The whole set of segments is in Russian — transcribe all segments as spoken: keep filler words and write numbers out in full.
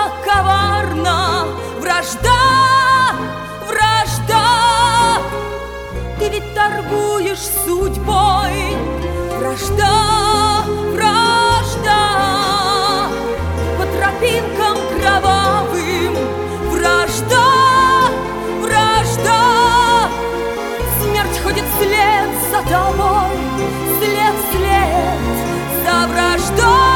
коварна вражда, вражда. Ты ведь торгуешь судьбой, вражда, вражда. По тропинкам кровавым вражда, вражда. Смерть ходит вслед за тобой, след, след за враждой.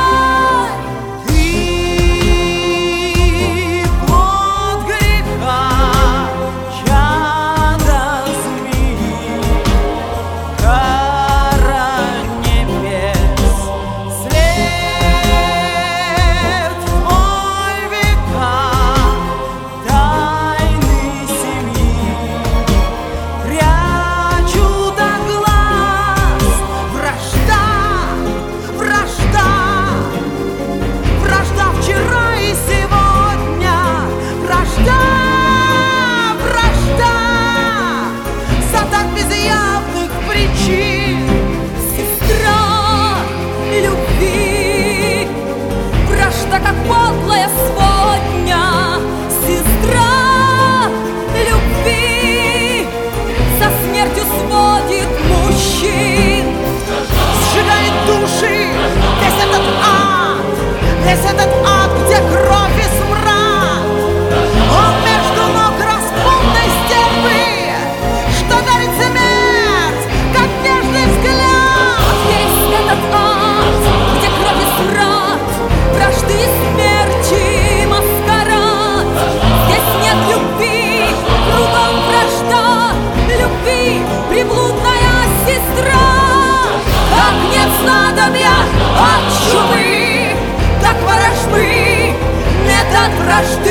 Как подлая сводня, сестра любви, со смертью сводит мужчин, сжигает души. Весь этот ад, весь этот ад, где кровь и смрад, он между ног распутной стервы, что дарит смерть, как нежный взгляд. Весь этот ад, где кровь и смрад, вражды и смерти маскарад. Здесь нет любви, кругом вражда, любви приблудная сестра. Как нет снадобья от чумы, так ворожбы нет от вражды.